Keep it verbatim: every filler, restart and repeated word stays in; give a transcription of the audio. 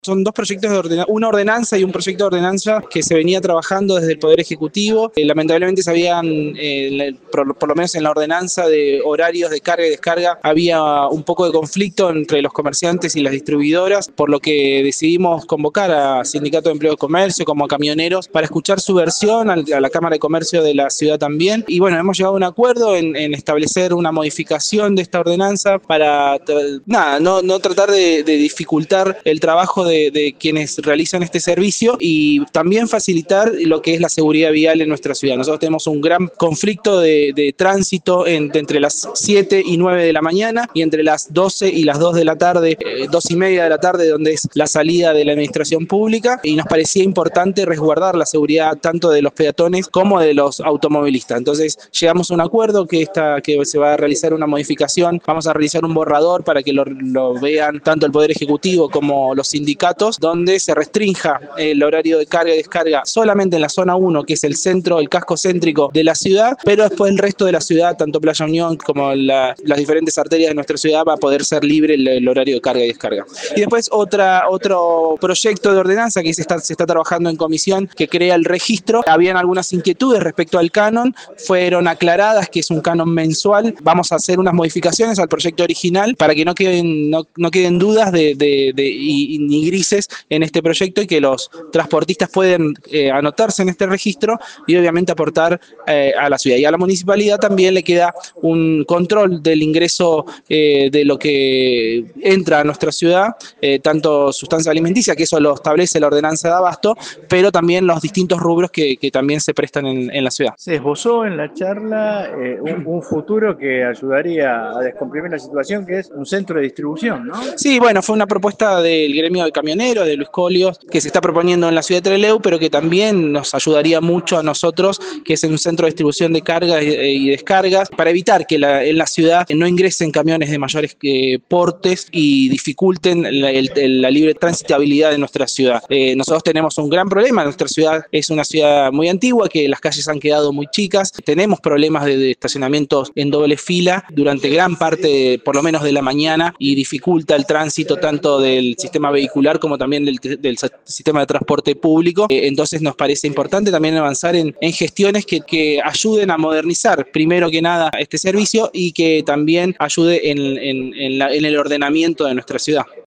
Son dos proyectos de ordenanza, una ordenanza y un proyecto de ordenanza que se venía trabajando desde el Poder Ejecutivo. Eh, lamentablemente se habían, eh, por, por lo menos en la ordenanza de horarios de carga y descarga, había un poco de conflicto entre los comerciantes y las distribuidoras, por lo que decidimos convocar a Sindicato de Empleo y Comercio como a camioneros para escuchar su versión, a la Cámara de Comercio de la ciudad también. Y bueno, hemos llegado a un acuerdo en, en establecer una modificación de esta ordenanza para, nada, no, no tratar de, de dificultar el trabajo de De, de quienes realizan este servicio y también facilitar lo que es la seguridad vial en nuestra ciudad. Nosotros tenemos un gran conflicto de, de tránsito en, de entre las siete y nueve de la mañana y entre las doce y las dos de la tarde, eh, dos y media de la tarde, donde es la salida de la administración pública, y nos parecía importante resguardar la seguridad tanto de los peatones como de los automovilistas. Entonces llegamos a un acuerdo que, esta, que se va a realizar una modificación, vamos a realizar un borrador para que lo, lo vean tanto el Poder Ejecutivo como los sindicatos, donde se restrinja el horario de carga y descarga solamente en la zona uno, que es el centro, el casco céntrico de la ciudad, pero después el resto de la ciudad, tanto Playa Unión como la, las diferentes arterias de nuestra ciudad, va a poder ser libre el, el horario de carga y descarga. Y después otra, otro proyecto de ordenanza que se está, se está trabajando en comisión, que crea el registro. Habían algunas inquietudes respecto al canon, fueron aclaradas que es un canon mensual. Vamos a hacer unas modificaciones al proyecto original para que no queden, no, no queden dudas de, de, de, y, y ni grises en este proyecto, y que los transportistas pueden eh, anotarse en este registro y obviamente aportar eh, a la ciudad. Y a la municipalidad también le queda un control del ingreso eh, de lo que entra a nuestra ciudad, eh, tanto sustancia alimenticia, que eso lo establece la ordenanza de abasto, pero también los distintos rubros que, que también se prestan en, en la ciudad. Se esbozó en la charla eh, un, un futuro que ayudaría a descomprimir la situación, que es un centro de distribución, ¿no? Sí, bueno, fue una propuesta del gremio de camioneros, de Luis Colios, que se está proponiendo en la ciudad de Trelew, pero que también nos ayudaría mucho a nosotros, que es en un centro de distribución de cargas y descargas, para evitar que la, en la ciudad no ingresen camiones de mayores eh, portes y dificulten la, el, la libre transitabilidad de nuestra ciudad. Eh, nosotros tenemos un gran problema, nuestra ciudad es una ciudad muy antigua, que las calles han quedado muy chicas, tenemos problemas de, de estacionamientos en doble fila durante gran parte, por lo menos de la mañana, y dificulta el tránsito tanto del sistema vehicular como también del, del sistema de transporte público. Eh, entonces nos parece importante también avanzar en, en gestiones que, que ayuden a modernizar primero que nada este servicio y que también ayude en, en, en, la, en el ordenamiento de nuestra ciudad.